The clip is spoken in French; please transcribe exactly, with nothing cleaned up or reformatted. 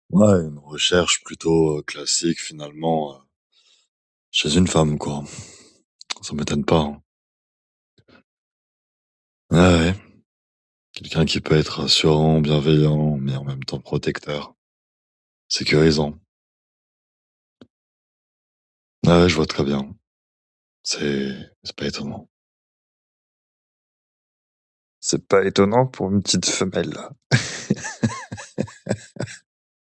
Ouais, une recherche plutôt, heu, classique finalement, heu, chez une femme, quoi. Ça m'étonne pas, hein. Ouais, ouais. Quelqu'un qui peut être rassurant, bienveillant, mais en même temps protecteur, sécurisant. Ouais, ouais, je vois très bien. C'est c'est pas étonnant. C'est pas étonnant pour une petite femelle.